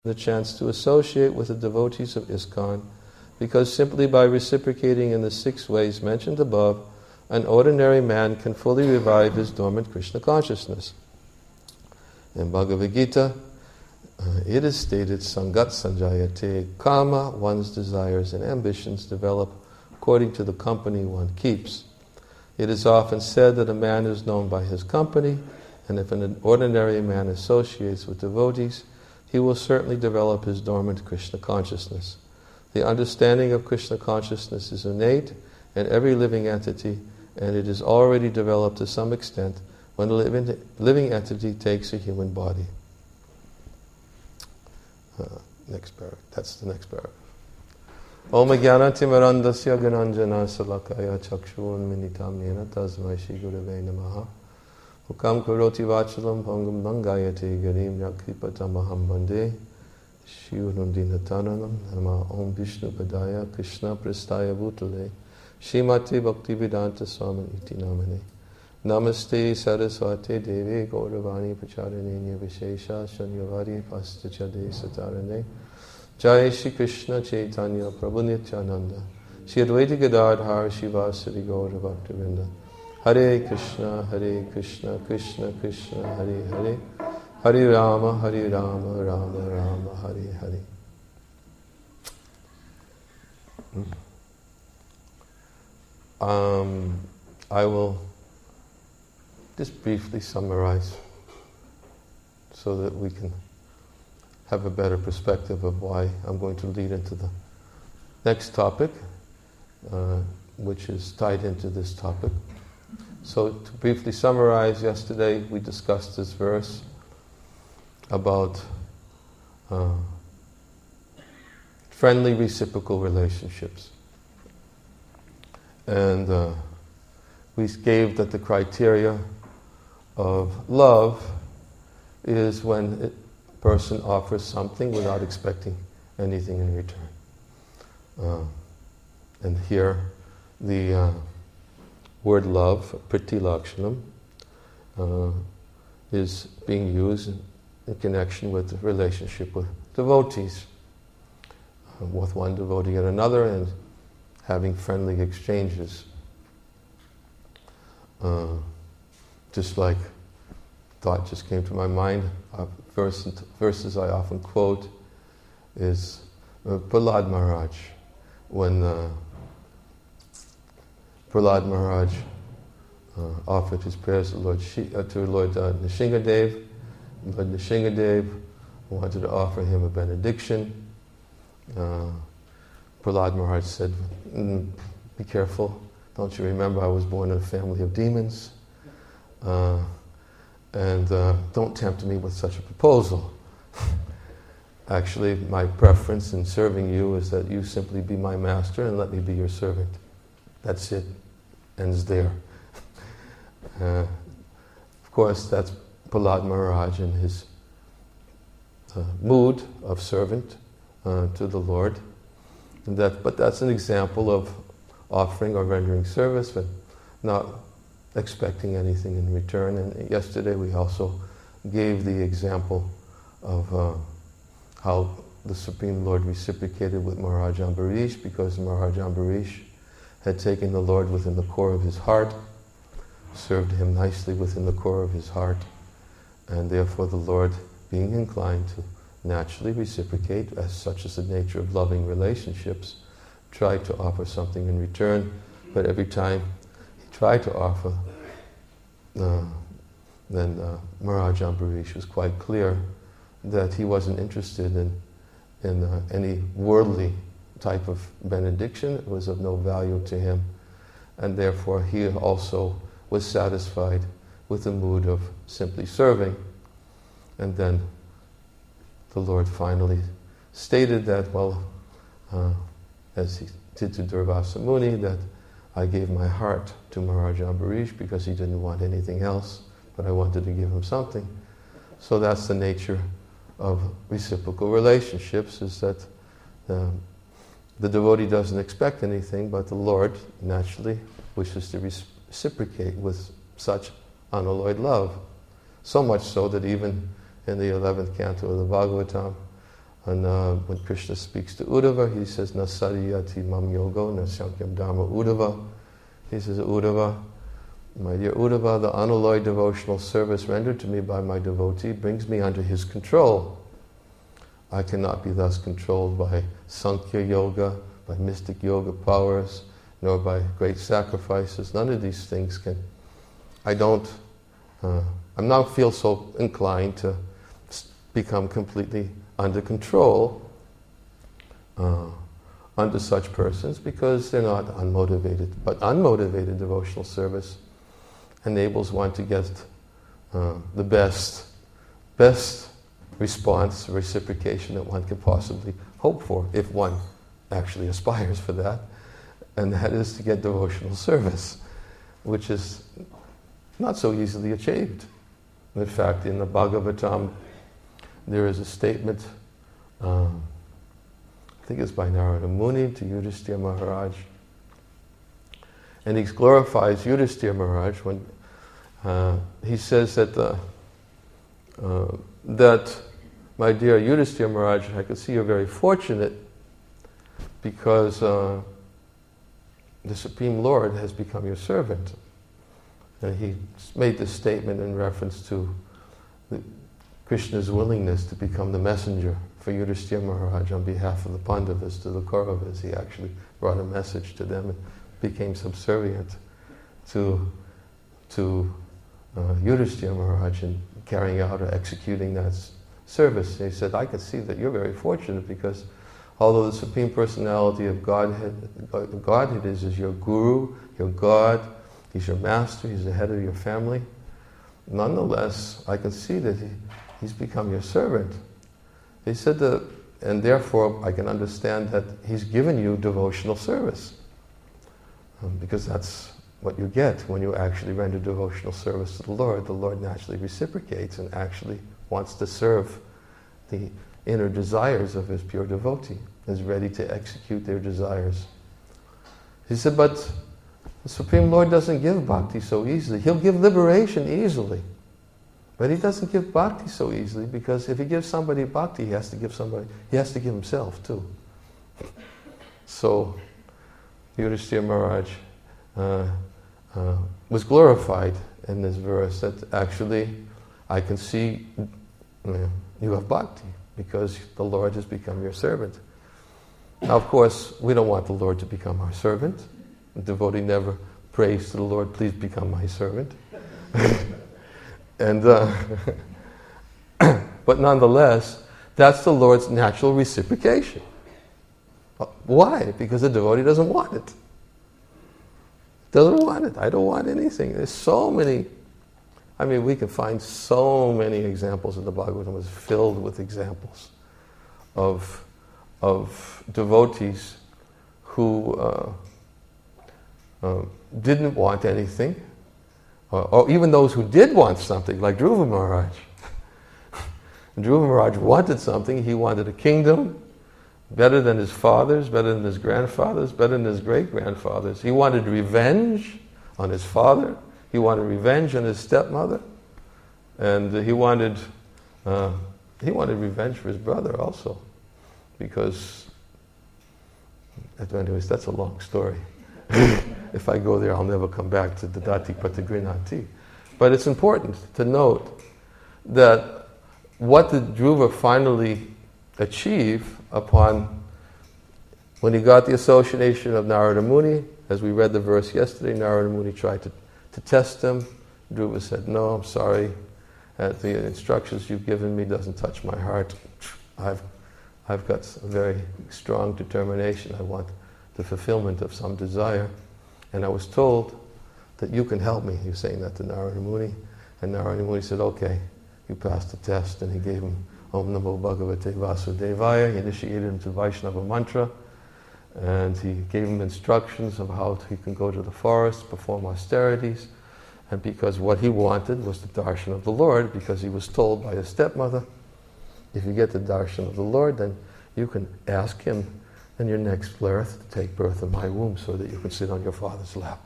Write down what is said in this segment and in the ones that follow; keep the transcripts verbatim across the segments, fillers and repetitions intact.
the chance to associate with the devotees of ISKCON, because simply by reciprocating in the six ways mentioned above, an ordinary man can fully revive his dormant Krishna consciousness. In Bhagavad Gita, uh, it is stated, Sangat Sanjayate, Kama, one's desires and ambitions develop according to the company one keeps. It is often said that a man is known by his company, and if an ordinary man associates with devotees, he will certainly develop his dormant Krishna consciousness. The understanding of Krishna consciousness is innate in every living entity, and it is already developed to some extent when a living, living entity takes a human body. Uh, next paragraph. That's the next paragraph. Om Jnanatimirandasya Gananjana Salakaya Chakshun Minitam Yena Tasmai Shri Gurave Namaha Ukam Karoti Vachalam Pangam Nangayati Garim Yakripatamaham Bande Shivunundinatananam Nama Om Vishnu Padaya Krishna Prastaya Bhutale Shrimati Bhaktivedanta Swami Iti Namane Namaste Saraswate Devi Gauravani Pacharanenya Vishesha Shanyavari Pastachade Satarane Jai Shri Krishna Chaitanya Prabhu Nityananda Shri Advaita Gadadhar Shivasari Gaura Bhaktivinda Hare Krishna Hare Krishna Krishna Krishna Hare Hare Hare Rama Hare Rama Rama Rama Hare Hare. Um, I will just briefly summarize so that we can have a better perspective of why I'm going to lead into the next topic, uh, which is tied into this topic. So to briefly summarize, yesterday we discussed this verse about uh, friendly reciprocal relationships. And uh, we gave that the criteria of love is when it person offers something without expecting anything in return. Uh, and here, the uh, word love, priti lakshanam, uh, is being used in, in connection with the relationship with devotees, uh, with one devotee and another, and having friendly exchanges. Uh, just like thought just came to my mind. Uh, verse, verses I often quote is uh, Prahlad Maharaj. When uh, Prahlad Maharaj uh, offered his prayers to Lord, Shi, uh, to Lord uh, Nrsingadev, Lord Nrsingadev wanted to offer him a benediction. Uh, Prahlad Maharaj said, mm, "Be careful! Don't you remember I was born in a family of demons? Uh, And uh, don't tempt me with such a proposal. Actually, my preference in serving you is that you simply be my master and let me be your servant. That's it. Ends there." uh, of course, that's Prahlad Maharaj in his uh, mood of servant uh, to the Lord. And that, but that's an example of offering or rendering service, but not expecting anything in return. And yesterday we also gave the example of uh, how the Supreme Lord reciprocated with Maharaj Ambarish, because Maharaj Ambarish had taken the Lord within the core of his heart, served him nicely within the core of his heart, and therefore the Lord, being inclined to naturally reciprocate, as such is the nature of loving relationships, tried to offer something in return, but every time tried to offer, uh, then uh, Maharaj Ambarish was quite clear that he wasn't interested in, in uh, any worldly type of benediction. It was of no value to him, and therefore he also was satisfied with the mood of simply serving. And then the Lord finally stated that, well, uh, as he did to Durvasa Muni, that I gave my heart to Maharaj Ambarish because he didn't want anything else, but I wanted to give him something. So that's the nature of reciprocal relationships, is that uh, the devotee doesn't expect anything, but the Lord naturally wishes to reciprocate with such unalloyed love. So much so that even in the eleventh canto of the Bhagavatam, And uh, when Krishna speaks to Uddhava, he says, "Na sariyati mam yogo, na shankyam dharma Uddhava." He says, "Uddhava, my dear Uddhava, the unalloyed devotional service rendered to me by my devotee brings me under his control. I cannot be thus controlled by Sankhya Yoga, by mystic yoga powers, nor by great sacrifices. None of these things can. I don't. Uh, I'm not feel so inclined to become completely under control uh, under such persons because they're not unmotivated. But unmotivated devotional service enables one to get uh, the best, best response, reciprocation that one could possibly hope for, if one actually aspires for that, and that is to get devotional service, which is not so easily achieved. In fact, in the Bhagavatam, there is a statement, um, I think it's by Narada Muni to Yudhisthira Maharaj, and he glorifies Yudhisthira Maharaj when uh, he says that uh, uh, that my dear Yudhisthira Maharaj, I can see you're very fortunate because uh, the Supreme Lord has become your servant. And he made this statement in reference to the, Krishna's willingness to become the messenger for Yudhisthira Maharaj on behalf of the Pandavas to the Kauravas. He actually brought a message to them and became subservient to, to uh, Yudhisthira Maharaj in carrying out or executing that s- service. And he said, I can see that you're very fortunate because although the Supreme Personality of Godhead, Godhead is, is your guru, your God, he's your master, he's the head of your family, nonetheless, I can see that he, he's become your servant. He said that, and therefore I can understand that he's given you devotional service. Um, because that's what you get when you actually render devotional service to the Lord. The Lord naturally reciprocates and actually wants to serve the inner desires of his pure devotee, is ready to execute their desires. He said, but the Supreme Lord doesn't give bhakti so easily. He'll give liberation easily. But he doesn't give bhakti so easily because if he gives somebody bhakti, he has to give somebody, he has to give himself too. So, Yudhisthira Maharaj uh, uh, was glorified in this verse that actually I can see you know, you have bhakti because the Lord has become your servant. Now, of course, we don't want the Lord to become our servant. The devotee never prays to the Lord, please become my servant. and uh, But nonetheless, that's the Lord's natural reciprocation. Why? Because the devotee doesn't want it. Doesn't want it. I don't want anything. There's so many, I mean, we can find so many examples in the Bhagavatam. It's filled with examples of, of devotees who uh, uh, didn't want anything, uh, or even those who did want something, like Dhruva Maharaj. Dhruva Maharaj wanted something. He wanted a kingdom, better than his fathers, better than his grandfathers, better than his great-grandfathers. He wanted revenge on his father. He wanted revenge on his stepmother. And he wanted uh, he wanted revenge for his brother also. Because, anyways, that's a long story. If I go there, I'll never come back to Dadati Patagrinati. But it's important to note that what did Dhruva finally achieve upon when he got the association of Narada Muni? As we read the verse yesterday, Narada Muni tried to, to test him. Dhruva said, no, I'm sorry. Uh, the instructions you've given me doesn't touch my heart. I've, I've got a very strong determination. I want the fulfillment of some desire. And I was told that you can help me. He was saying that to Narada Muni. And Narada Muni said, okay, you passed the test. And he gave him Om Namo Bhagavate Vasudevaya. He initiated him to Vaishnava mantra, and he gave him instructions of how he can go to the forest, perform austerities, and because what he wanted was the darshan of the Lord, because he was told by his stepmother, if you get the darshan of the Lord, then you can ask him in your next birth to take birth in my womb so that you can sit on your father's lap.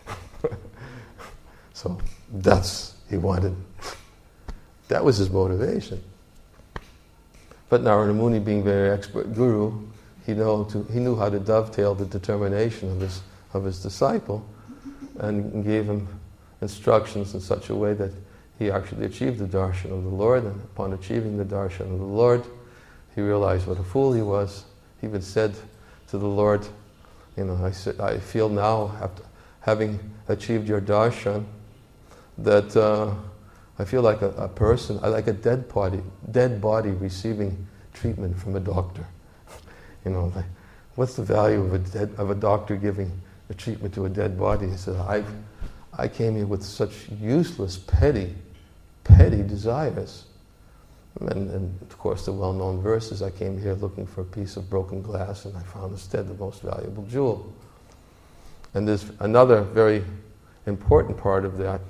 So that's, he wanted, that was his motivation. But Narada Muni, being very expert guru, he, know to, he knew how to dovetail the determination of his, of his disciple, and gave him instructions in such a way that he actually achieved the darshan of the Lord. And upon achieving the darshan of the Lord, he realized what a fool he was. He even said to the Lord, you know, I, said, I feel now, after having achieved your darshan, that uh, I feel like a, a person, I like a dead body, dead body receiving treatment from a doctor. You know, like, what's the value of a dead, of a doctor giving a treatment to a dead body? He said, I, I came here with such useless, petty, petty desires. And, and of course, the well-known verses, I came here looking for a piece of broken glass, and I found instead the most valuable jewel. And there's another very important part of that,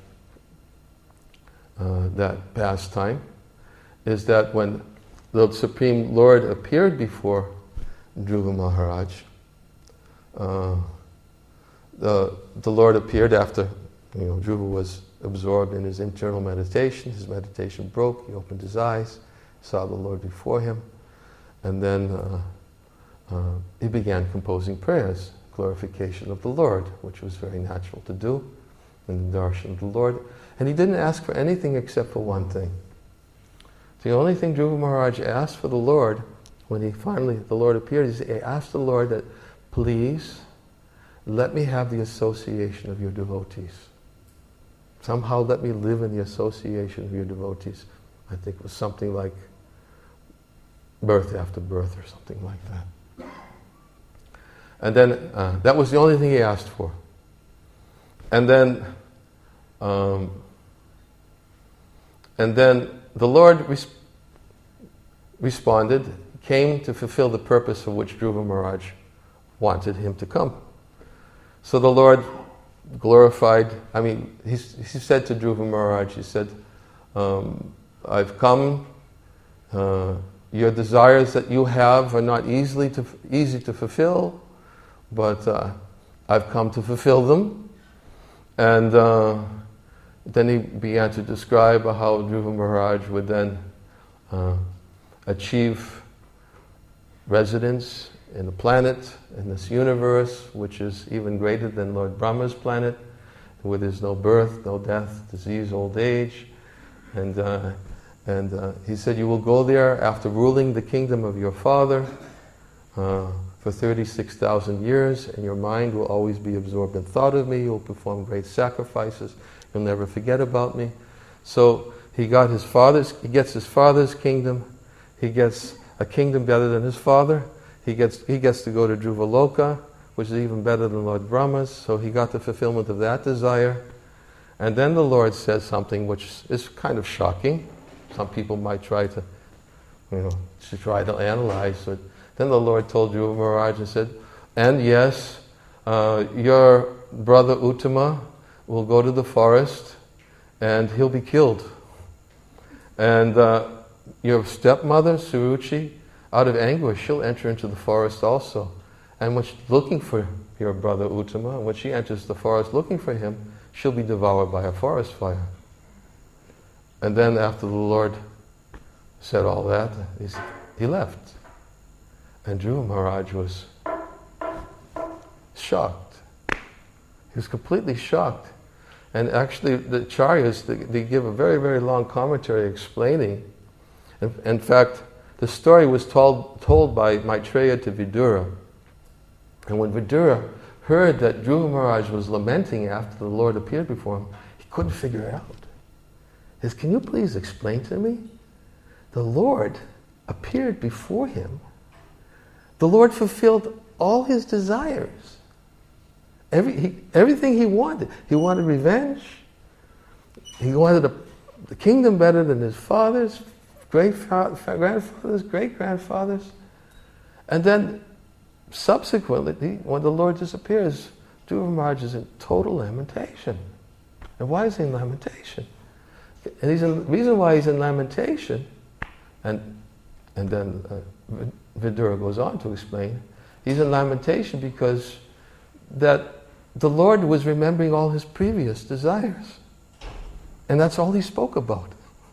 uh, that pastime, is that when the Supreme Lord appeared before Dhruva Maharaj, uh, the, the Lord appeared after, you know, Dhruva was absorbed in his internal meditation. His meditation broke, he opened his eyes, saw the Lord before him, and then uh, uh, he began composing prayers, glorification of the Lord, which was very natural to do in the darshan of the Lord. And he didn't ask for anything except for one thing. The only thing Dhruva Maharaj asked for the Lord, when he finally, the Lord appeared, he asked the Lord that, please, let me have the association of your devotees. Somehow let me live in the association of your devotees. I think it was something like birth after birth or something like that. And then, uh, that was the only thing he asked for. And then, um, and then the Lord res- responded, came to fulfill the purpose for which Dhruva Maharaj wanted him to come. So the Lord glorified, I mean, he, he said to Dhruva Maharaj, he said, um, I've come, uh, your desires that you have are not easily to, easy to fulfill, but uh, I've come to fulfill them. And uh, then he began to describe how Dhruva Maharaj would then uh, achieve residence in a planet, in this universe, which is even greater than Lord Brahma's planet, where there's no birth, no death, disease, old age. And, uh, and uh, he said, you will go there after ruling the kingdom of your father uh, for thirty-six thousand years, and your mind will always be absorbed in thought of me. You'll perform great sacrifices. You'll never forget about me. So he got his father's, he gets his father's kingdom. He gets a kingdom better than his father. He gets he gets to go to Dhruvaloka, which is even better than Lord Brahma's. So he got the fulfillment of that desire. And then the Lord says something which is kind of shocking. Some people might try to, you know, to try to analyze it. Then the Lord told Dhruva Maharaj and said, and yes, uh, your brother Uttama will go to the forest and he'll be killed. And uh, your stepmother, Suruchi, out of anguish, she'll enter into the forest also. And when she's looking for your brother Uttama, when she enters the forest looking for him, she'll be devoured by a forest fire. And then after the Lord said all that, he left. And Dhruva Maharaj was shocked. He was completely shocked. And actually the Acharyas, they, they give a very, very long commentary explaining. In, in fact, the story was told, told by Maitreya to Vidura. And when Vidura heard that Dhruva Maharaj was lamenting after the Lord appeared before him, he couldn't figure it out. He says, can you please explain to me? The Lord appeared before him. The Lord fulfilled all his desires. Every, he, everything he wanted. He wanted revenge. He wanted a, the kingdom better than his father's, great grandfathers, great grandfathers. And then subsequently, when the Lord disappears, Dhruva Maharaj is in total lamentation. And why is he in lamentation? And he's in, the reason why he's in lamentation, and and then uh, Vidura goes on to explain, he's in lamentation because that the Lord was remembering all his previous desires. And that's all he spoke about.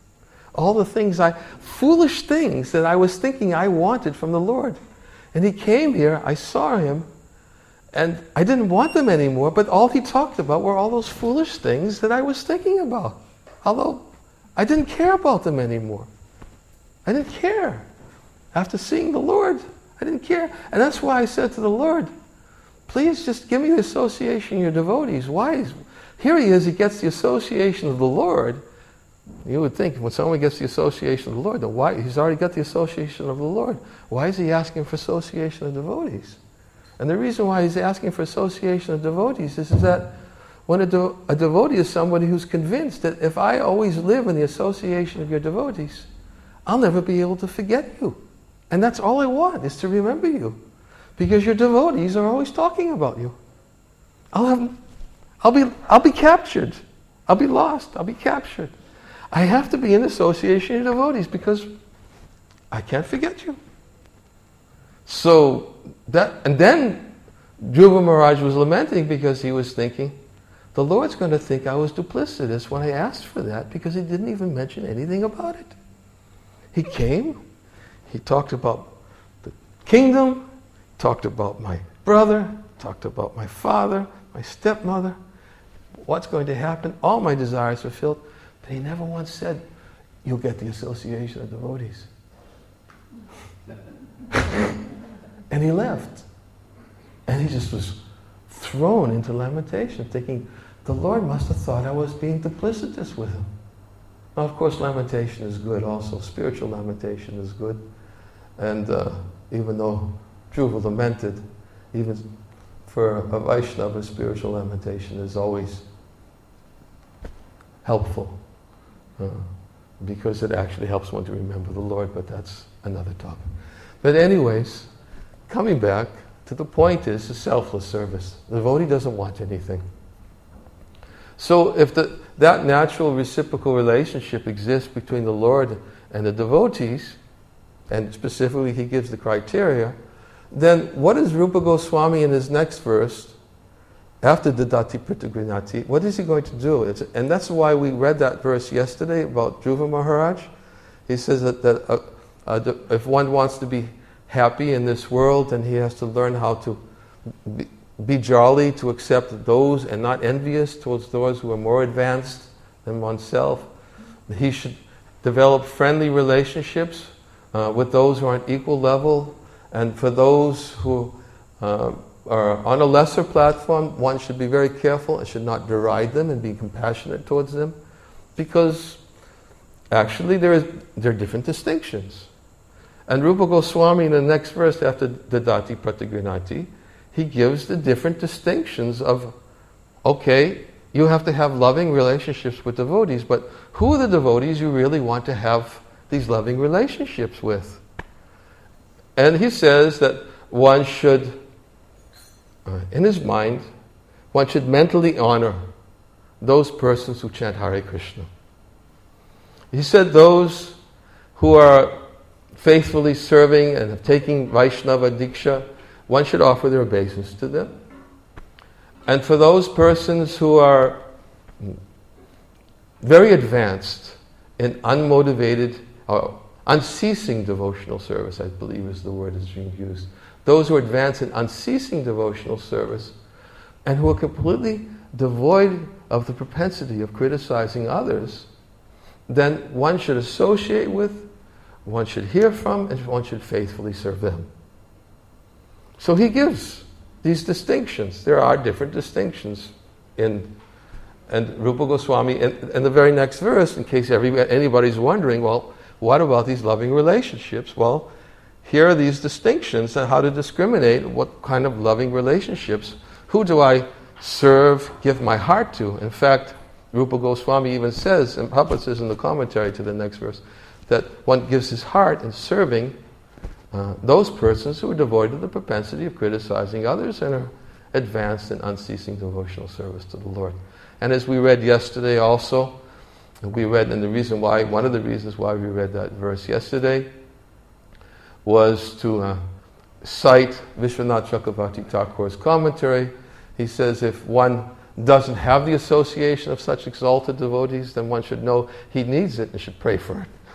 All the things I, foolish things that I was thinking I wanted from the Lord. And he came here, I saw him, and I didn't want them anymore, but all he talked about were all those foolish things that I was thinking about. Although I didn't care about them anymore. I didn't care. After seeing the Lord, I didn't care. And that's why I said to the Lord, please just give me the association of your devotees. Why? Is, here he is, he gets the association of the Lord. You would think when someone gets the association of the Lord, then why? He's already got the association of the Lord. Why is he asking for association of devotees? And the reason why he's asking for association of devotees is, is that when a, de- a devotee is somebody who's convinced that if I always live in the association of your devotees, I'll never be able to forget you. And that's all I want, is to remember you. Because your devotees are always talking about you. I'll have, I'll be, I'll be captured. I'll be lost. I'll be captured. I have to be in association of devotees because I can't forget you. So that, and then Dhruva Maharaj was lamenting because he was thinking, the Lord's going to think I was duplicitous when I asked for that because he didn't even mention anything about it. He came, he talked about the kingdom, talked about my brother, talked about my father, my stepmother, what's going to happen, all my desires fulfilled, but he never once said, you'll get the association of devotees. And he left. And he just was thrown into lamentation, thinking, the Lord must have thought I was being duplicitous with him. Now, of course, lamentation is good also. Spiritual lamentation is good. And uh, even though Dhruva lamented, even for a Vaishnava, spiritual lamentation is always helpful. Uh, because it actually helps one to remember the Lord, but that's another topic. But anyways, coming back to the point is the selfless service. The devotee doesn't want anything. So if the, that natural reciprocal relationship exists between the Lord and the devotees, and specifically he gives the criteria, then what is Rupa Goswami in his next verse, after the Dati Pritagrinati, what is he going to do? It's, and that's why we read that verse yesterday about Dhruva Maharaj. He says that, that uh, uh, if one wants to be happy in this world, then he has to learn how to be, be jolly, to accept those and not envious towards those who are more advanced than oneself. He should develop friendly relationships uh, with those who are on equal level, and for those who uh, are on a lesser platform, one should be very careful and should not deride them and be compassionate towards them, because actually there, is, there are different distinctions. And Rupa Goswami in the next verse after the Dati Pratagrinati, he gives the different distinctions of, okay, you have to have loving relationships with devotees, but who are the devotees you really want to have these loving relationships with? And he says that one should, uh, in his mind, one should mentally honor those persons who chant Hare Krishna. He said those who are faithfully serving and taking Vaishnava Diksha, one should offer their obeisance to them. And for those persons who are very advanced in unmotivated or unceasing devotional service, I believe is the word that's being used, those who are advanced in unceasing devotional service and who are completely devoid of the propensity of criticizing others, then one should associate with, one should hear from, and one should faithfully serve them. So he gives these distinctions. There are different distinctions in, and Rupa Goswami, in, in the very next verse, in case every, anybody's wondering, well, what about these loving relationships? Well, here are these distinctions and how to discriminate what kind of loving relationships. Who do I serve, give my heart to? In fact, Rupa Goswami even says, and Prabhupada says in the commentary to the next verse, that one gives his heart in serving uh, those persons who are devoid of the propensity of criticizing others and are advanced in unceasing devotional service to the Lord. And as we read yesterday also, we read, and the reason why, one of the reasons why we read that verse yesterday was to uh, cite Vishwanath Chakravarti Thakur's commentary. He says if one doesn't have the association of such exalted devotees, then one should know he needs it and should pray for it.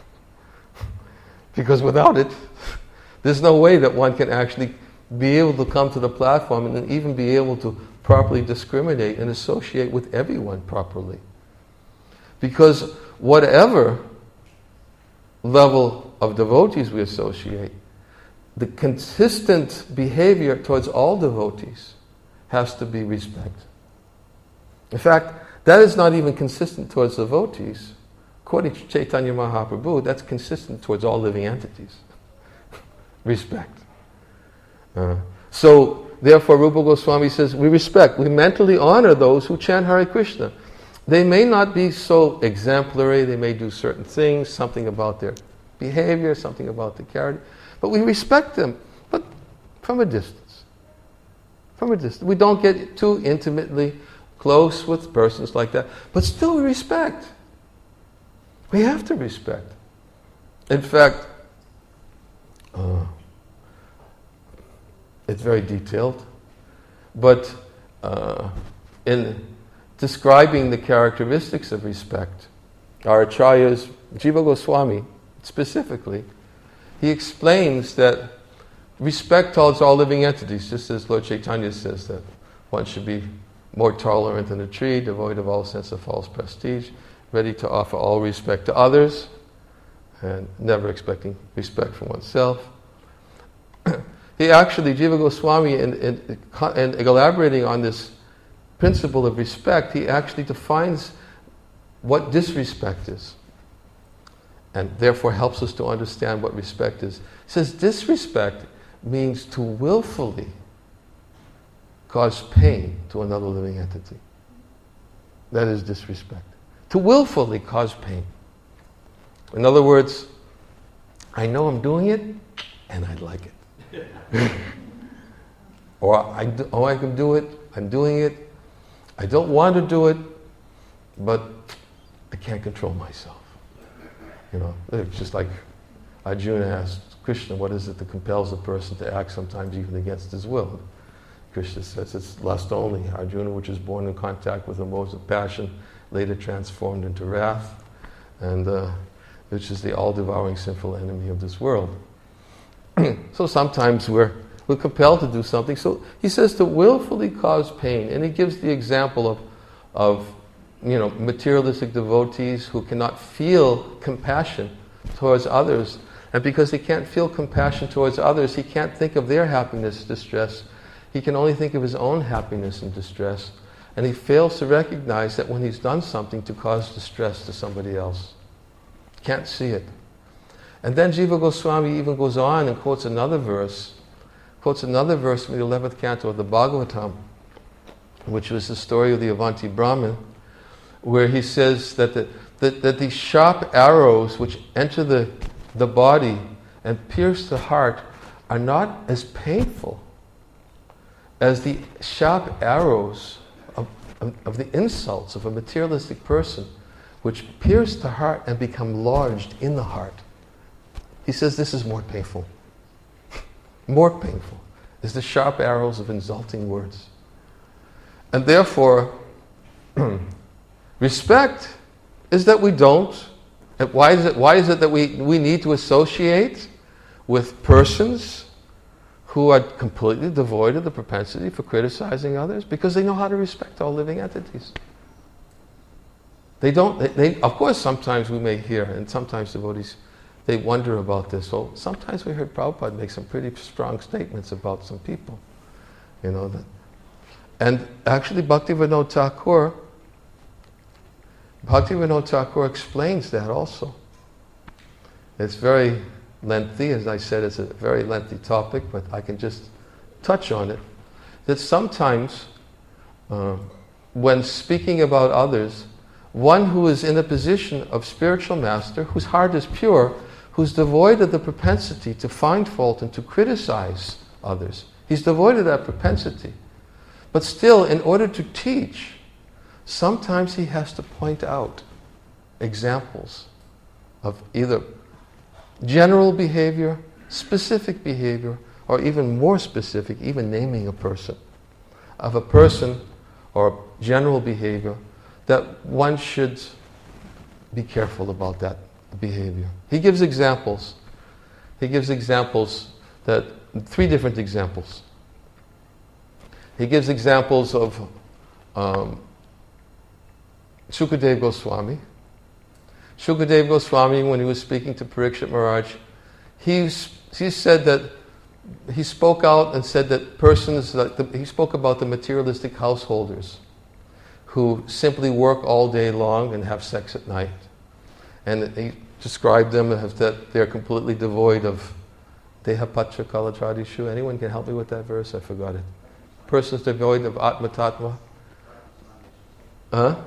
Because without it, there's no way that one can actually be able to come to the platform and even be able to properly discriminate and associate with everyone properly. Because whatever level of devotees we associate, the consistent behavior towards all devotees has to be respect. In fact, that is not even consistent towards devotees. According to Chaitanya Mahaprabhu, that's consistent towards all living entities. Respect. Uh, so, therefore, Rupa Goswami says, we respect, we mentally honor those who chant Hare Krishna. They may not be so exemplary, they may do certain things, something about their behavior, something about the character, but we respect them, but from a distance. From a distance. We don't get too intimately close with persons like that, but still we respect. We have to respect. In fact, uh, it's very detailed, but uh, in describing the characteristics of respect, our acharyas, Jiva Goswami specifically, he explains that respect towards all living entities, just as Lord Chaitanya says that one should be more tolerant than a tree, devoid of all sense of false prestige, ready to offer all respect to others, and never expecting respect from oneself. He actually, Jiva Goswami, in, in, in elaborating on this principle of respect, he actually defines what disrespect is, and therefore helps us to understand what respect is. He says disrespect means to willfully cause pain to another living entity. That is disrespect. To willfully cause pain. In other words, I know I'm doing it, and I like it. or I do, oh, I can do it, I'm doing it. I don't want to do it, but I can't control myself. You know, it's just like Arjuna asked Krishna, what is it that compels a person to act sometimes even against his will? Krishna says it's lust only. Arjuna, which is born in contact with the modes of passion, later transformed into wrath, and uh, which is the all-devouring sinful enemy of this world. So sometimes we're we're compelled to do something. So he says to willfully cause pain, and he gives the example of of you know materialistic devotees who cannot feel compassion towards others, and because he can't feel compassion towards others, he can't think of their happiness, distress. He can only think of his own happiness and distress, and he fails to recognize that when he's done something to cause distress to somebody else, can't see it. And then Jiva Goswami even goes on and quotes another verse, quotes another verse from the eleventh canto of the Bhagavatam, which was the story of the Avanti Brahmin, where he says that the, that, that these sharp arrows which enter the, the body and pierce the heart are not as painful as the sharp arrows of, of, of the insults of a materialistic person, which pierce the heart and become lodged in the heart. He says this is more painful. More painful is the sharp arrows of insulting words. And therefore, respect is that we don't. And why is it, why is it that we, we need to associate with persons who are completely devoid of the propensity for criticizing others? Because they know how to respect all living entities. They don't, they, they, of course sometimes we may hear, and sometimes devotees, they wonder about this. Well, sometimes we heard Prabhupada make some pretty strong statements about some people. You know, that, and actually Bhaktivinoda Thakur, Bhaktivinoda Thakur explains that also. It's very lengthy, as I said, it's a very lengthy topic, but I can just touch on it. That sometimes, uh, when speaking about others, one who is in a position of spiritual master, whose heart is pure, who's devoid of the propensity to find fault and to criticize others, he's devoid of that propensity. But still, in order to teach, sometimes he has to point out examples of either general behavior, specific behavior, or even more specific, even naming a person, of a person or general behavior that one should be careful about that behavior. He gives examples. he gives examples that, three different examples. He gives examples of um, Shukadeva Goswami. Shukadeva Goswami, when he was speaking to Parikshit Maharaj, he, he said that, he spoke out and said that persons, that the, he spoke about the materialistic householders who simply work all day long and have sex at night. And he described them as that they're completely devoid of Dehapatra Kalatradishu. Anyone can help me with that verse? I forgot it. Persons devoid of Atma Tattva. Huh?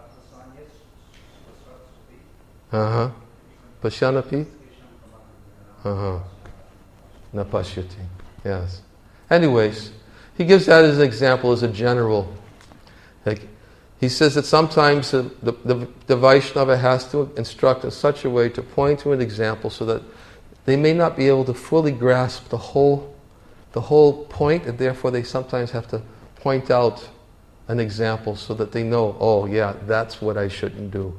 Uh-huh. Pashyanapi? Uh-huh. Napashyati. Yes. Anyways, he gives that as an example, as a general. Like, he says that sometimes the, the, the, the Vaishnava has to instruct in such a way to point to an example so that they may not be able to fully grasp the whole, the whole point, and therefore they sometimes have to point out an example so that they know, oh yeah, that's what I shouldn't do.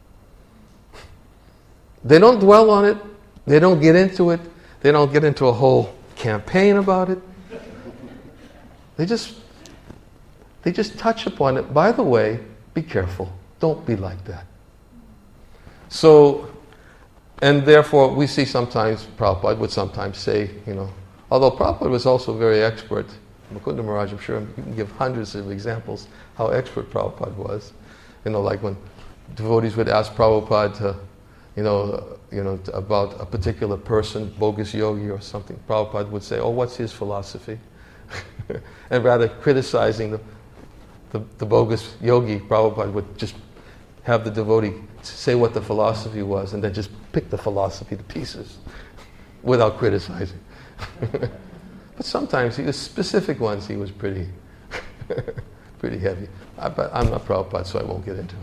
They don't dwell on it, they don't get into it, they don't get into a whole campaign about it. They just They just touch upon it. By the way, be careful. Don't be like that. So, and therefore we see sometimes, Prabhupada would sometimes say, you know, although Prabhupada was also very expert, Mukunda Maharaj, I'm sure you can give hundreds of examples how expert Prabhupada was. You know, like when devotees would ask Prabhupada to, you know, you know, to, about a particular person, bogus yogi or something, Prabhupada would say, oh, what's his philosophy? And rather criticizing the The, the bogus yogi, Prabhupada would just have the devotee say what the philosophy was and then just pick the philosophy to pieces without criticizing. But sometimes, he was specific ones, he was pretty pretty heavy. I, but I'm not Prabhupada, so I won't get into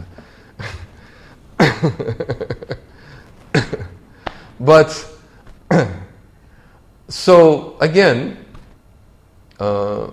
it. But, so again, uh,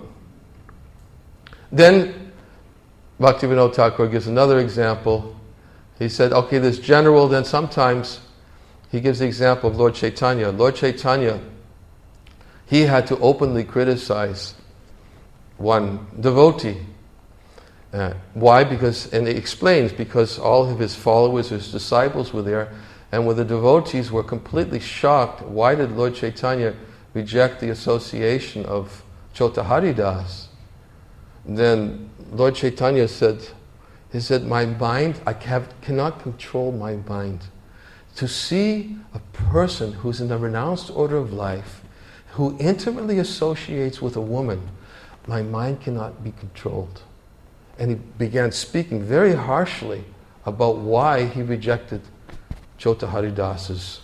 then Bhaktivinoda Thakur gives another example. He said, okay, this general, then sometimes he gives the example of Lord Chaitanya. Lord Chaitanya, he had to openly criticize one devotee. Uh, why? Because, and he explains, because all of his followers, his disciples were there, and when the devotees were completely shocked, why did Lord Chaitanya reject the association of Chota Haridas? Then Lord Chaitanya said, he said, my mind, I have, cannot control my mind. To see a person who's in the renounced order of life, who intimately associates with a woman, my mind cannot be controlled. And he began speaking very harshly about why he rejected Chota Haridas's.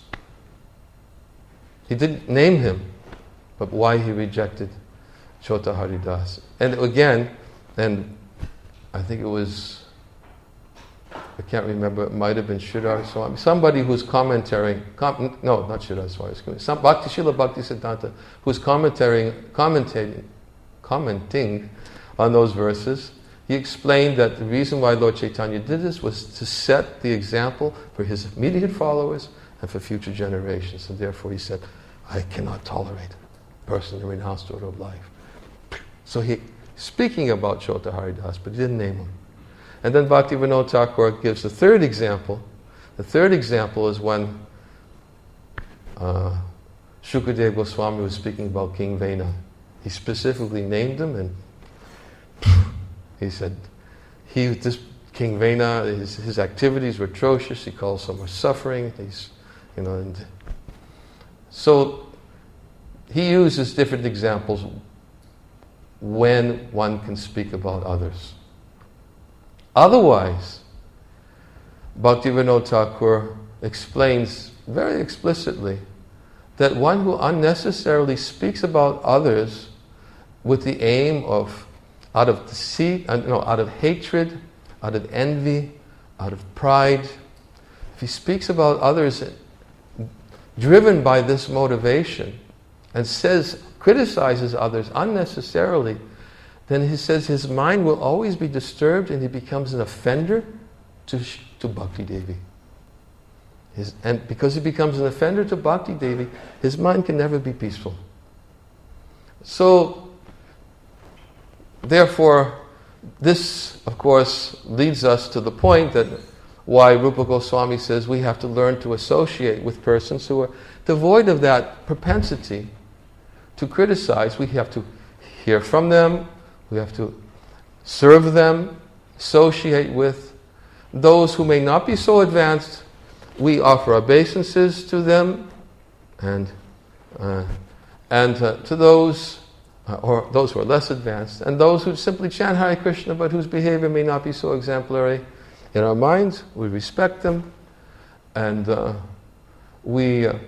He didn't name him, but why he rejected Chota Haridas. And again, and I think it was, I can't remember, it might have been Sridhar Swami, somebody who's commentating, com, no, not Sridhar Swami, some Bhakti Srila Bhakti Siddhanta, who's commentating, commentating, commenting on those verses. He explained that the reason why Lord Chaitanya did this was to set the example for his immediate followers and for future generations. And therefore he said, I cannot tolerate a person in the renounced order of life. So he, speaking about Chota Haridas, but he didn't name him. And then Bhaktivinoda Thakur gives the third example. The third example is when uh, Shukadeva Goswami was speaking about King Vena. He specifically named him, and he said, he, this King Vena, his, his activities were atrocious. He calls some were suffering. He's, you know, and so he uses different examples when one can speak about others. Otherwise, Bhaktivinoda Thakur explains very explicitly that one who unnecessarily speaks about others with the aim of, out of deceit, uh, no, out of hatred, out of envy, out of pride, if he speaks about others driven by this motivation and says, criticizes others unnecessarily, then he says his mind will always be disturbed and he becomes an offender to, to Bhakti Devi. His, and because he becomes an offender to Bhakti Devi, his mind can never be peaceful. So, therefore, this, of course, leads us to the point that why Rupa Goswami says we have to learn to associate with persons who are devoid of that propensity to criticize. We have to hear from them, we have to serve them, associate with those who may not be so advanced. We offer obeisances to them, and uh, and uh, to those uh, or those who are less advanced, and those who simply chant Hare Krishna but whose behavior may not be so exemplary. In our minds, we respect them, and uh, we uh,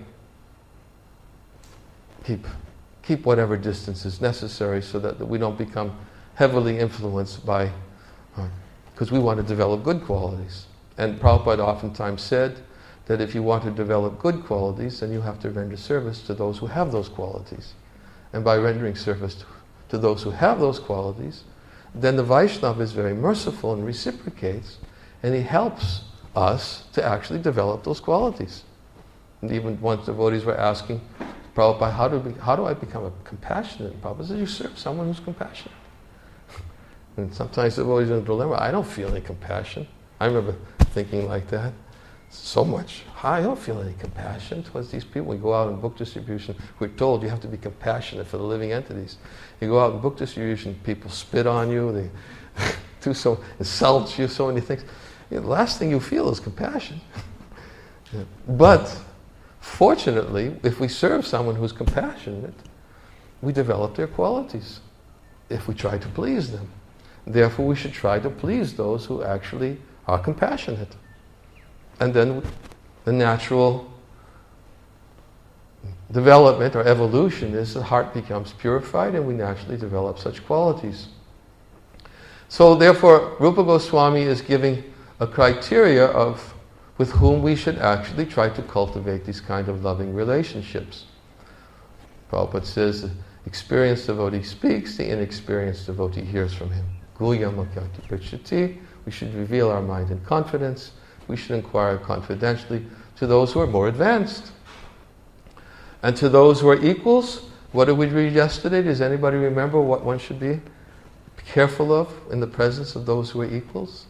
keep keep whatever distance is necessary so that, that we don't become heavily influenced by, because uh, we want to develop good qualities. And Prabhupada oftentimes said that if you want to develop good qualities, then you have to render service to those who have those qualities. And by rendering service to, to those who have those qualities, then the Vaishnava is very merciful and reciprocates, and he helps us to actually develop those qualities. And even once devotees were asking Prabhupada, how do, we, how do I become a compassionate? Prabhupada said, you serve someone who's compassionate. And sometimes devotees are in a dilemma, I don't feel any compassion. I remember thinking like that so much. I don't feel any compassion towards these people. We go out in book distribution, we're told you have to be compassionate for the living entities. You go out in book distribution, people spit on you, they do so, insult you, so many things. You know, the last thing you feel is compassion. Yeah. But fortunately, if we serve someone who's compassionate, we develop their qualities if we try to please them. Therefore, we should try to please those who actually are compassionate. And then the natural development or evolution is the heart becomes purified and we naturally develop such qualities. So therefore, Rupa Goswami is giving a criteria of with whom we should actually try to cultivate these kind of loving relationships. Prabhupada says, the experienced devotee speaks, the inexperienced devotee hears from him. Guhyamakyati prichyati, we should reveal our mind in confidence, we should inquire confidentially to those who are more advanced. And to those who are equals, what did we read yesterday? Does anybody remember what one should be careful of in the presence of those who are equals?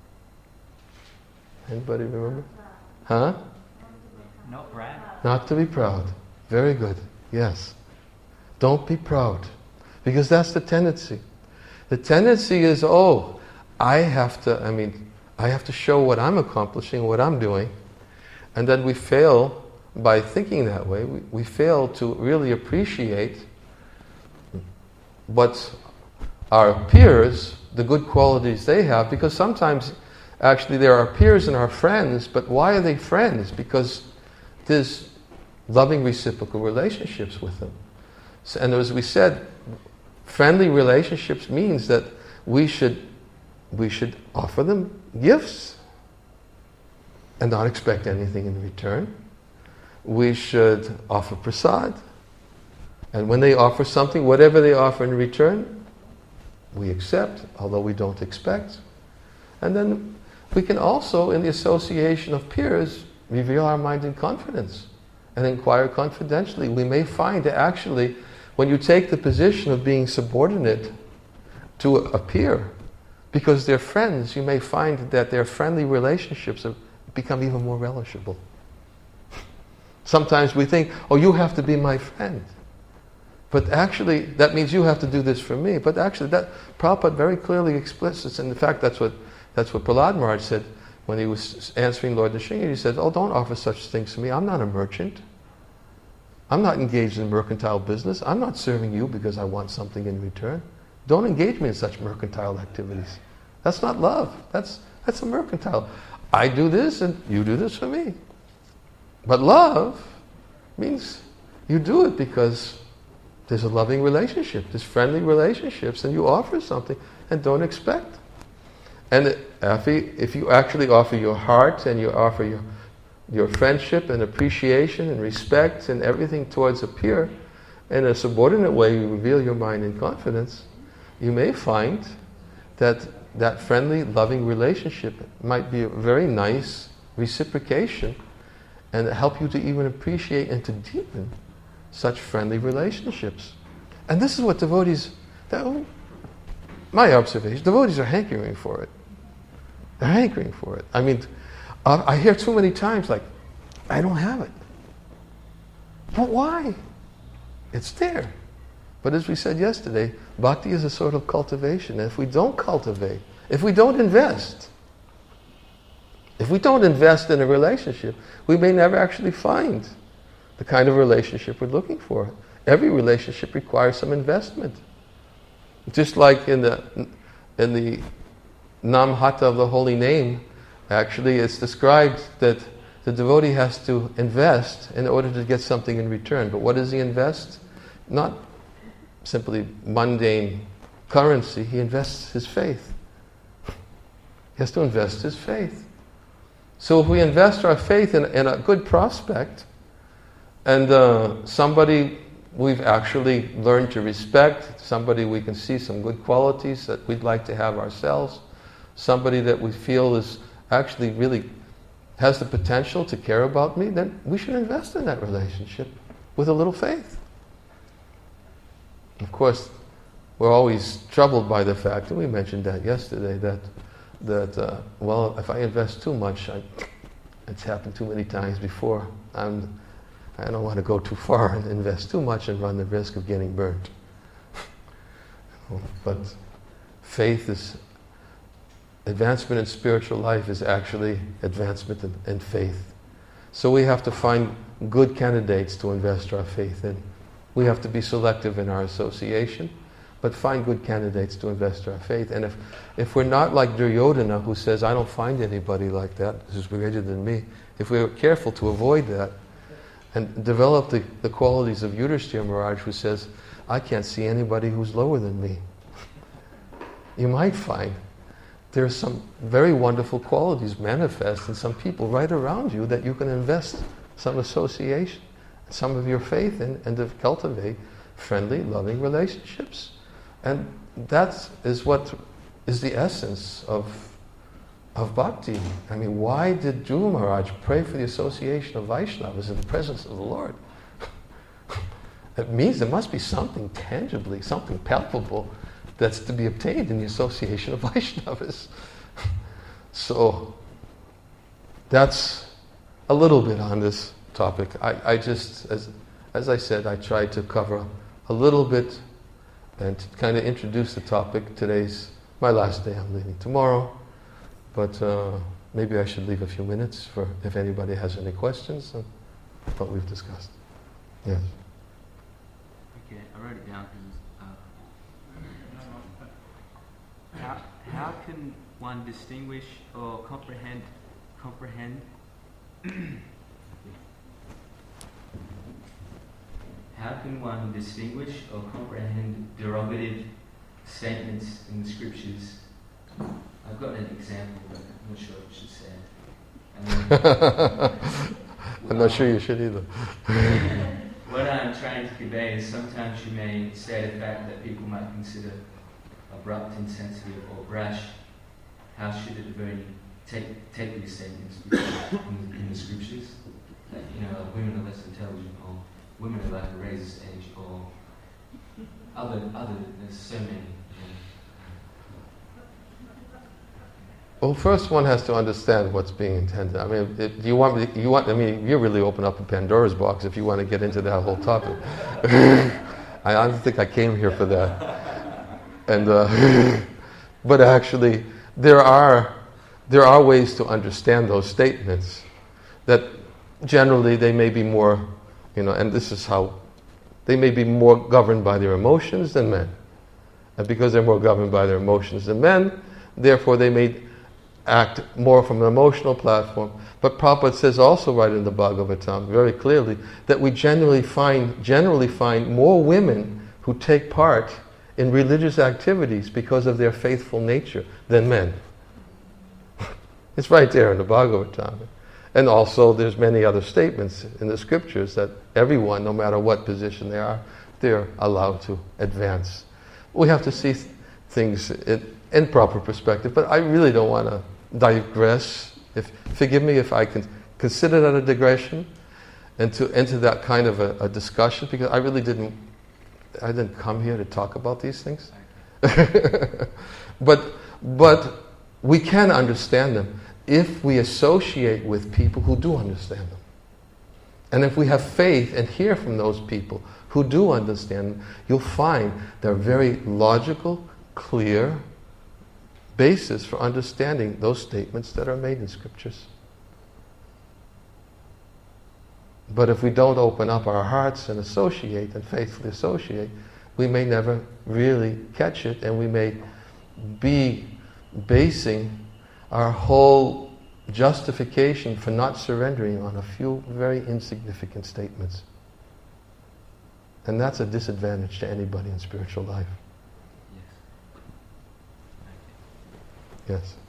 Anybody remember? Huh? Not proud. Not to be proud. Very good. Yes. Don't be proud. Because that's the tendency. The tendency is, oh, I have to, I mean, I have to show what I'm accomplishing, what I'm doing. And then we fail by thinking that way. We, we fail to really appreciate what our peers, the good qualities they have, because sometimes actually they're our peers and our friends, but why are they friends? Because there's loving reciprocal relationships with them. So, and as we said, friendly relationships means that we should we should offer them gifts and not expect anything in return. We should offer prasad, and when they offer something, whatever they offer in return, we accept, although we don't expect. And then we can also, in the association of peers, reveal our mind in confidence and inquire confidentially. We may find that actually, when you take the position of being subordinate to a peer, because they're friends, you may find that their friendly relationships have become even more relishable. Sometimes we think, oh, you have to be my friend. But actually, that means you have to do this for me. But actually, that Prabhupada very clearly explicits, and in fact, that's what that's what Prahlad Maharaj said when he was answering Lord Nrsimha. He said, oh, don't offer such things to me. I'm not a merchant. I'm not engaged in mercantile business. I'm not serving you because I want something in return. Don't engage me in such mercantile activities. That's not love. That's that's a mercantile. I do this and you do this for me. But love means you do it because there's a loving relationship, there's friendly relationships, and you offer something and don't expect. And if you actually offer your heart and you offer your your friendship and appreciation and respect and everything towards a peer, in a subordinate way you reveal your mind in confidence, you may find that that friendly, loving relationship might be a very nice reciprocation and help you to even appreciate and to deepen such friendly relationships. And this is what devotees, that, my observation, devotees are hankering for it. They're hankering for it. I mean, uh, I hear too many times like, I don't have it. But why? It's there. But as we said yesterday, bhakti is a sort of cultivation. And if we don't cultivate, if we don't invest, if we don't invest in a relationship, we may never actually find the kind of relationship we're looking for. Every relationship requires some investment. Just like in the in the Namhata of the holy name, actually it's described that the devotee has to invest in order to get something in return. But what does he invest? Not simply mundane currency, he invests his faith. He has to invest his faith. So if we invest our faith in, in a good prospect, and uh, somebody we've actually learned to respect, somebody we can see some good qualities that we'd like to have ourselves, somebody that we feel is actually really has the potential to care about me, then we should invest in that relationship with a little faith. Of course, we're always troubled by the fact, and we mentioned that yesterday, that that uh, well, if I invest too much, I, it's happened too many times before. I'm, I don't want to go too far and invest too much and run the risk of getting burnt. But faith is advancement in spiritual life is actually advancement in, in faith. So we have to find good candidates to invest our faith in. We have to be selective in our association, but find good candidates to invest our faith. And if, if we're not like Duryodhana, who says, I don't find anybody like that, who's greater than me, if we're careful to avoid that, and develop the, the qualities of Yudhishthira Maharaj, who says, I can't see anybody who's lower than me, you might find there are some very wonderful qualities manifest in some people right around you that you can invest some association, some of your faith in, and to cultivate friendly, loving relationships. And that is what is the essence of of bhakti. I mean, why did Dhruva Maharaj pray for the association of Vaishnavas in the presence of the Lord? It means there must be something tangibly, something palpable that's to be obtained in the association of Vaishnavas. So, that's a little bit on this topic. I, I just, as, as I said, I tried to cover a little bit and to kind of introduce the topic. Today's my last day, I'm leaving tomorrow. But uh, maybe I should leave a few minutes for if anybody has any questions on what we've discussed. Yes. Okay, I wrote it down because uh, how how can one distinguish or comprehend comprehend how can one distinguish or comprehend derogative statements in the scriptures? I've got an example, but I'm not sure if I should say it. I'm not sure you should either. What I'm trying to convey is sometimes you may say the fact that people might consider abrupt, insensitive, or brash. How should a devotee take take these statements in, in the scriptures? That, you know, women are less intelligent, or women are like a razor's edge, or other other. There's so many. Well, first one has to understand what's being intended. I mean, if you want, me, you want. I mean, you really open up a Pandora's box if you want to get into that whole topic. I don't think I came here for that. And, uh, but actually, there are there are ways to understand those statements. That generally they may be more, you know, and this is how they may be more governed by their emotions than men, and because they're more governed by their emotions than men, therefore they may act more from an emotional platform. But Prabhupada says also right in the Bhagavatam very clearly that we generally find generally find more women who take part in religious activities because of their faithful nature than men. It's right there in the Bhagavatam. And also there's many other statements in the scriptures that everyone, no matter what position they are, they're allowed to advance. We have to see th- things in, in proper perspective, but I really don't want to digress. If, forgive me if I can consider that a digression into, into that kind of a, a discussion, because I really didn't, I didn't come here to talk about these things. but, but we can understand them if we associate with people who do understand them. And if we have faith and hear from those people who do understand them, you'll find they're very logical, clear basis for understanding those statements that are made in scriptures. But if we don't open up our hearts and associate and faithfully associate, we may never really catch it, and we may be basing our whole justification for not surrendering on a few very insignificant statements. And that's a disadvantage to anybody in spiritual life. Yes.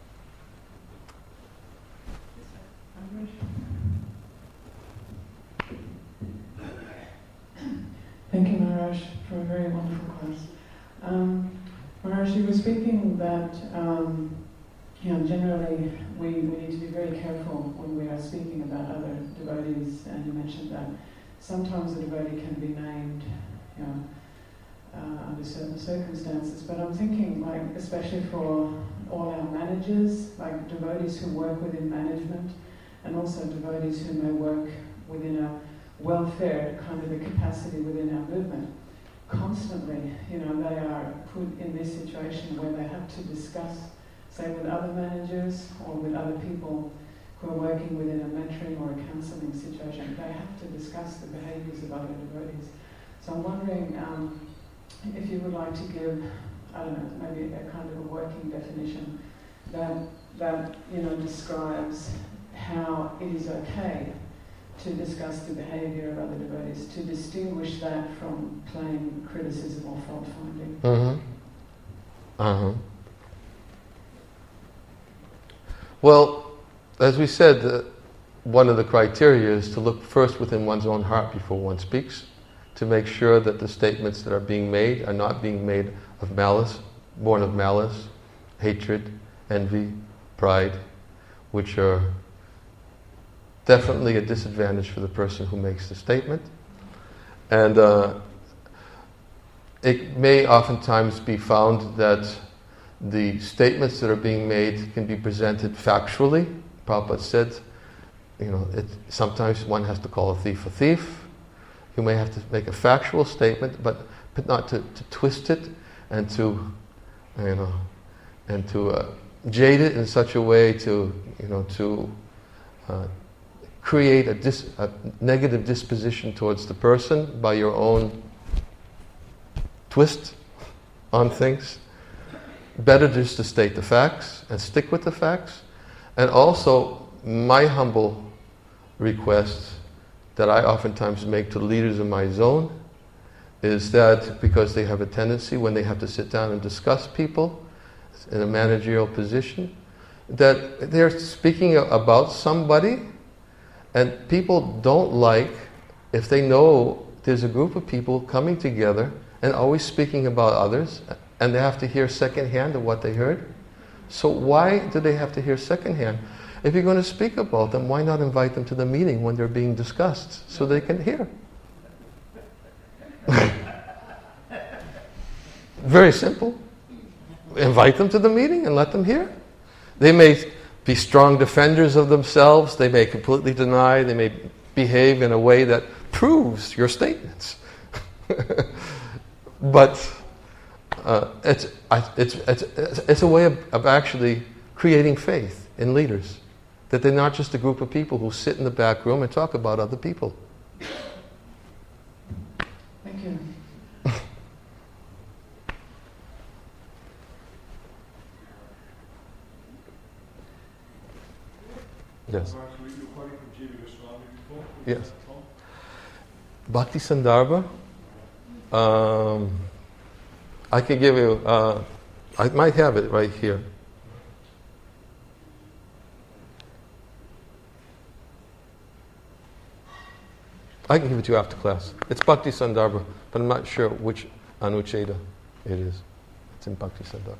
Thank you, Maharaj, for a very wonderful class. Um, Maharaj, you were speaking that um, you know, generally we, we need to be very careful when we are speaking about other devotees, and you mentioned that sometimes a devotee can be named, you know, uh, under certain circumstances. But I'm thinking, like, especially for all our managers, like devotees who work within management, and also devotees who may work within a welfare kind of a capacity within our movement. Constantly, you know, they are put in this situation where they have to discuss, say, with other managers or with other people who are working within a mentoring or a counselling situation. They have to discuss the behaviours of other devotees. So I'm wondering um, if you would like to give, I don't know, maybe a kind of a working definition that that you know describes how it is okay to discuss the behaviour of other devotees, to distinguish that from plain criticism or fault-finding. Mm-hmm. Uh-huh. Well, as we said, uh, one of the criteria is to look first within one's own heart before one speaks, to make sure that the statements that are being made are not being made of malice, born of malice, hatred, envy, pride, which are definitely a disadvantage for the person who makes the statement. And uh, it may oftentimes be found that the statements that are being made can be presented factually. Prabhupada said, you know, it, sometimes one has to call a thief a thief. You may have to make a factual statement, but, but not to, to twist it and to, you know, and to uh, jade it in such a way to, you know, to uh, create a, dis, a negative disposition towards the person by your own twist on things. Better just to state the facts and stick with the facts. And also, my humble request that I oftentimes make to leaders in my zone is that because they have a tendency when they have to sit down and discuss people in a managerial position, that they're speaking about somebody, and people don't like if they know there's a group of people coming together and always speaking about others, and they have to hear secondhand of what they heard. So why do they have to hear secondhand? If you're going to speak about them, why not invite them to the meeting when they're being discussed so they can hear? Very simple. Invite them to the meeting and let them hear. They may be strong defenders of themselves. They may completely deny. They may behave in a way that proves your statements. But uh, it's, it's, it's, it's a way of, of actually creating faith in leaders. That they're not just a group of people who sit in the back room and talk about other people. Thank you. Yes. Yes. Bhakti Sandarbha. Um, I can give you. Uh, I might have it right here. I can give it to you after class. It's Bhakti Sandarbha, but I'm not sure which Anucheda it is. It's in Bhakti Sandarbha.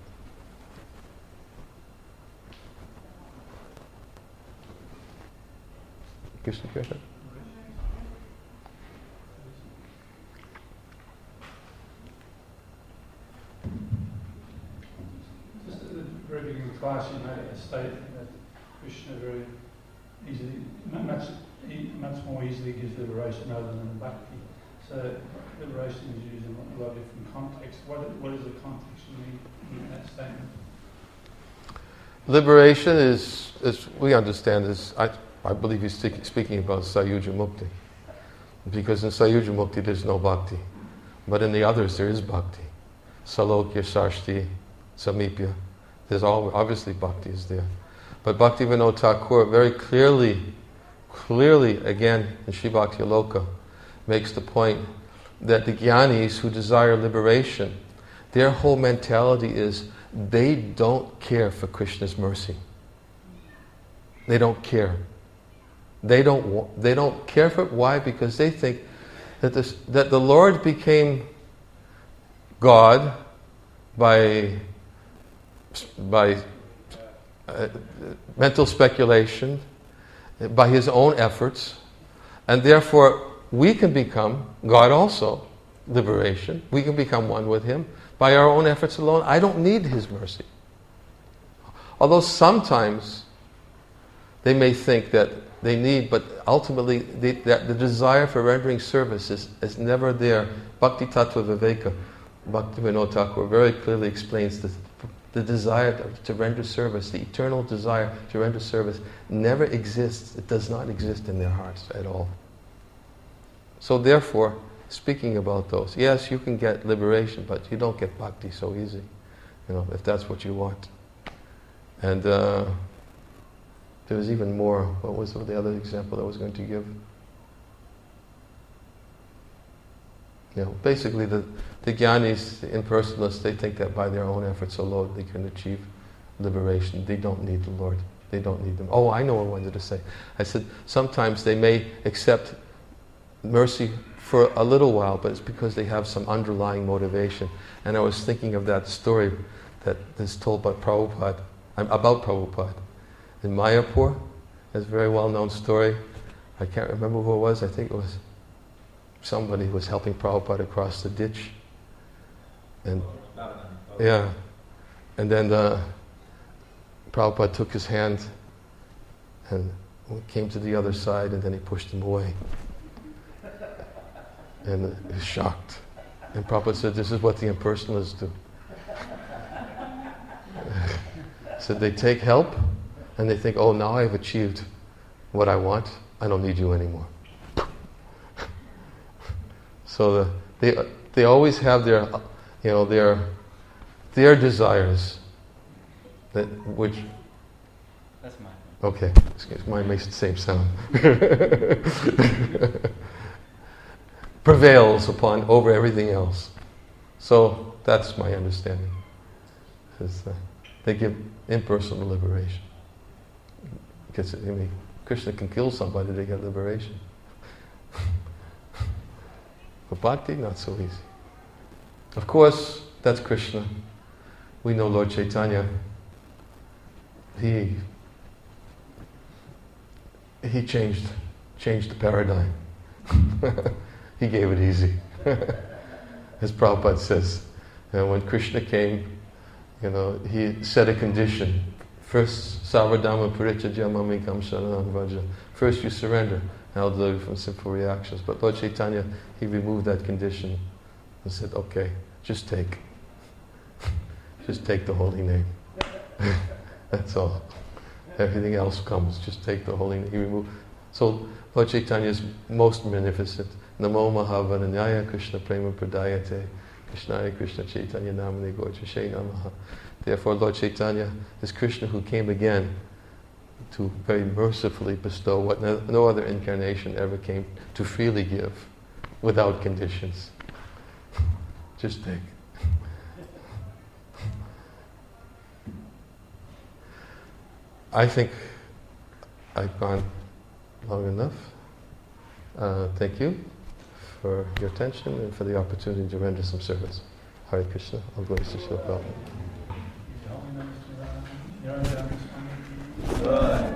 Krishna Kirtan? Just at the very beginning of the class, you made a statement that Krishna very easily, much, much more easily gives liberation rather than bhakti. So liberation is used in a lot of different contexts. What, what is the context you mean in that statement? Liberation is, as we understand, is I, I believe he's speaking about Sayuja Mukti. Because in Sayuja Mukti there's no bhakti. But in the others there is bhakti. Salokya, Sarshti, Samipya. There's all, obviously bhakti is there. But Bhaktivinoda Thakur very clearly, clearly again in Sri Bhakti Aloka makes the point that the jnanis who desire liberation, their whole mentality is they don't care for Krishna's mercy. They don't care. They don't. They don't care for it. Why? Because they think that this, that the Lord became God by by uh, mental speculation, by his own efforts, and therefore we can become God also. Liberation. We can become one with him by our own efforts alone. I don't need his mercy. Although sometimes they may think that they need, but ultimately they, that the desire for rendering service is, is never there. Bhakti Tattva Viveka, Bhaktivinoda Thakur very clearly explains the, the desire to, to render service, the eternal desire to render service never exists. It does not exist in their hearts at all. So therefore, speaking about those, yes, you can get liberation, but you don't get bhakti so easy, you know, if that's what you want. And uh, there was even more. What was the other example I was going to give? You know, basically the, the jnanis, the impersonalists, they think that by their own efforts alone they can achieve liberation. They don't need the Lord. They don't need them. Oh, I know what I wanted to say. I said sometimes they may accept mercy for a little while, but it's because they have some underlying motivation. And I was thinking of that story that is told by Prabhupada, about Prabhupada. In Mayapur, it's a very well-known story. I can't remember who it was. I think it was somebody who was helping Prabhupada across the ditch. And yeah, and then uh, Prabhupada took his hand and came to the other side, and then he pushed him away. And he was shocked. And Prabhupada said, "This is what the impersonalists do." Said they take help, and they think, "Oh, now I've achieved what I want. I don't need you anymore." So the, they they always have their, you know, their their desires, that which. That's mine. Okay, mine makes the same sound. Prevails upon over everything else. So that's my understanding. Is, uh, they give impersonal liberation. Because I mean, Krishna can kill somebody, they get liberation. But bhakti, not so easy. Of course, that's Krishna. We know Lord Chaitanya. He he changed changed the paradigm. He gave it easy. As Prabhupada says, you know, when Krishna came, you know, he set a condition. First, Sarvadhamma Parityajya Mamekam Sharanam Vraja. First you surrender, and I'll deliver you from sinful reactions. But Lord Chaitanya, he removed that condition and said, okay, just take. Just take the holy name. That's all. Everything else comes. Just take the holy name. He removed. So Lord Chaitanya is most magnificent. Namo Mahavaranyaya Krishna Prema Pradayate Krishnaya Krishna Chaitanya Namane Gojashe Namaha. Therefore Lord Chaitanya is Krishna who came again to very mercifully bestow what no, no other incarnation ever came to freely give without conditions. Just take. I think I've gone long enough. Uh, thank you for your attention and for the opportunity to render some service. Hare Krishna. All glories to Srila Prabhupada.